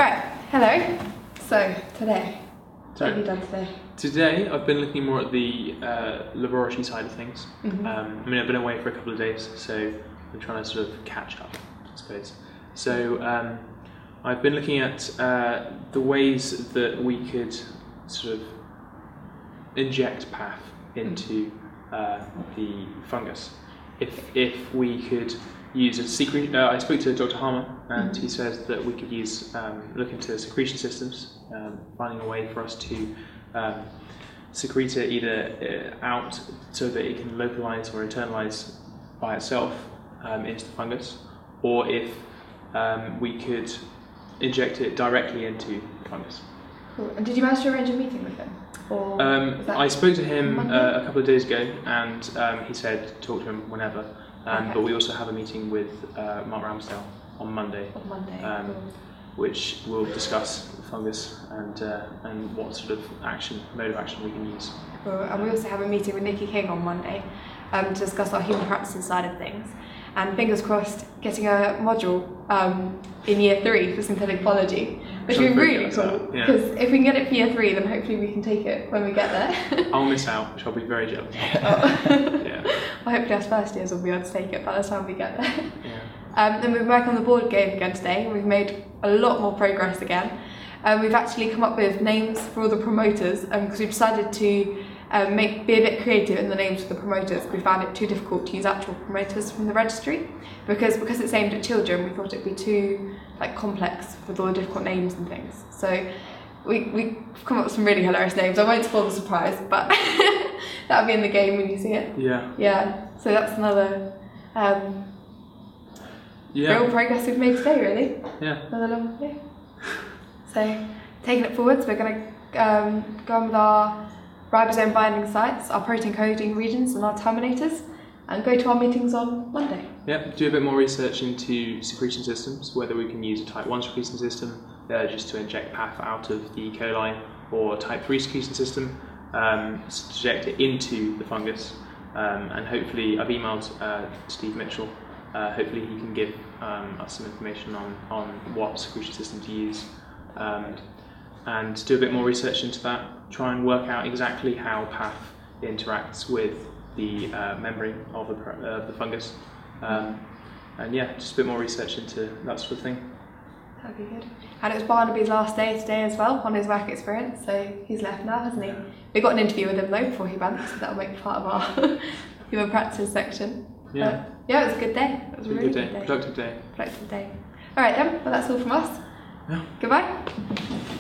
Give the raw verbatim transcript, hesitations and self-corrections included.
Right, hello. So, today, So, what have you done today? Today I've been looking more at the uh, laboratory side of things. Mm-hmm. um, I mean, I've been away for a couple of days, so I'm trying to sort of catch up, I suppose. So um, I've been looking at uh, the ways that we could sort of inject P A F into uh, the fungus. If, if we could use a secret, uh, I spoke to Doctor Harmer, and Mm-hmm. he says that we could use um, look into secretion systems, um, finding a way for us to um, secrete it either uh, out so that it can localize or internalize by itself um, into the fungus, or if um, we could inject it directly into the fungus. Cool. And did you manage to arrange a meeting with him? Or Um, was that I spoke to him Monday? uh, a couple of days ago, and um, he said talk to him whenever. Um, Okay. But we also have a meeting with uh, Mark Ramsdale on Monday, on Monday? um, Cool. which will discuss the fungus and uh, and what sort of action, mode of action we can use. Cool. And we also have a meeting with Nikki King on Monday um, to discuss our human practices side of things. And fingers crossed, getting a module um, in year three for synthetic biology, which would be I'm very really jealous cool. of that, yeah. Because if we can get it for year three, then hopefully we can take it when we get there. I'll miss out, which I'll be very jealous of. Oh. Yeah. Well, hopefully us first years will be able to take it by the time we get there. Yeah. Um, then we've worked on the board game again today, and we've made a lot more progress again. Um, we've actually come up with names for all the promoters because we've decided to um, make be a bit creative in the names of the promoters. We found it too difficult to use actual promoters from the registry because because it's aimed at children. We thought it'd be too like complex with all the difficult names and things. So we we've come up with some really hilarious names. I won't spoil the surprise, but that'll be in the game when you see it. Yeah. Yeah. So that's another. Um, Yeah. Real progress we've made today, really. Yeah. Another long day. So, taking it forwards, we're going to um, go on with our ribosome binding sites, our protein coding regions, and our terminators, and go to our meetings on Monday. Yeah, do a bit more research into secretion systems, whether we can use a type one secretion system uh, just to inject P A F out of the E. coli, or a type three secretion system um, to inject it into the fungus. Um, and hopefully, I've emailed uh, Steve Mitchell. Uh, hopefully he can give um, us some information on, on what secretion system to use, um, and do a bit more research into that, try and work out exactly how P A F interacts with the uh, membrane of the, uh, the fungus, um, and yeah, just a bit more research into that sort of thing. That'd be good. And it was Barnaby's last day today as well on his work experience, so he's left now, hasn't he? We got an interview with him though before he went, so that'll make part of our human practice section. Yeah. But, yeah, it was a good day. It was a really good day, good day. productive day. Productive day. All right then, well that's all from us. Yeah. Goodbye.